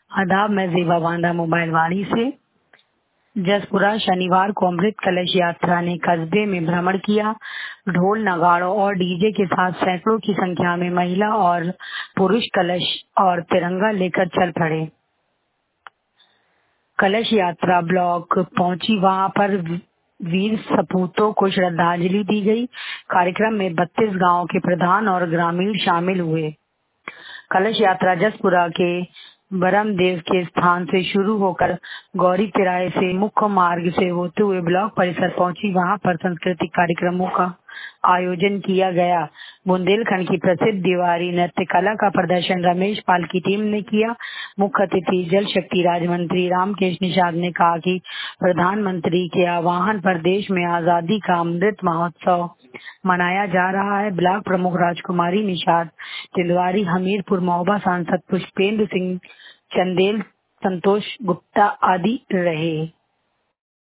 आदाब, मैं ज़ेबा बांदा मोबाइल वाणी से। जसपुरा शनिवार को अमृत कलश यात्रा ने कस्बे में भ्रमण किया। ढोल नगाड़ों और डीजे के साथ सैकड़ों की संख्या में महिला और पुरुष कलश और तिरंगा लेकर चल पड़े। कलश यात्रा ब्लॉक पहुंची, वहां पर वीर सपूतों को श्रद्धांजलि दी गई। कार्यक्रम में 32 गांवों के प्रधान और ग्रामीण शामिल हुए। कलश यात्रा जसपुरा के बरमदेव के स्थान से शुरू होकर गौरी तिराहे से मुख्य मार्ग से होते हुए ब्लॉक परिसर पहुंची। वहां पर सांस्कृतिक कार्यक्रमों का आयोजन किया गया। बुंदेलखंड की प्रसिद्ध दीवारी नृत्य कला का प्रदर्शन रमेश पाल की टीम ने किया। मुख्य अतिथि जल शक्ति राज्य मंत्री रामकेश निषाद ने कहा कि प्रधानमंत्री के आह्वान पर देश में आजादी का अमृत महोत्सव मनाया जा रहा है। ब्लॉक प्रमुख राजकुमारी निषाद तिलवारी, हमीरपुर महोबा सांसद पुष्पेंद्र सिंह चंदेल, संतोष गुप्ता आदि रहे।